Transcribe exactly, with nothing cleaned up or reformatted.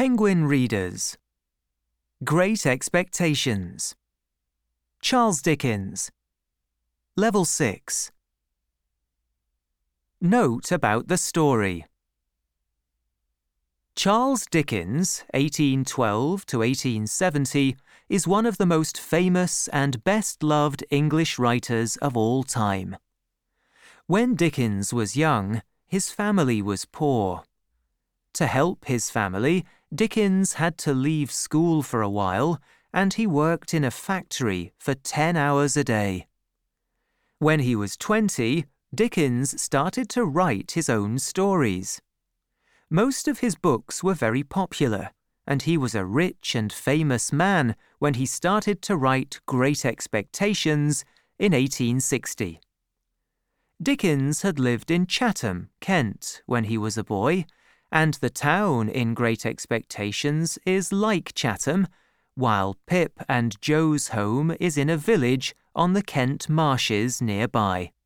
Penguin Readers. Great Expectations. Charles Dickens. Level six. Note about the story. Charles Dickens, eighteen twelve to eighteen seventy, is one of the most famous and best-loved English writers of all time. When Dickens was young, his family was poor. To help his family, Dickens had to leave school for a while, and he worked in a factory for ten hours a day. When he was twenty, Dickens started to write his own stories. Most of his books were very popular, and he was a rich and famous man when he started to write Great Expectations in eighteen sixty. Dickens had lived in Chatham, Kent, when he was a boy, and the town in Great Expectations is like Chatham, while Pip and Jo's home is in a village on the Kent marshes nearby.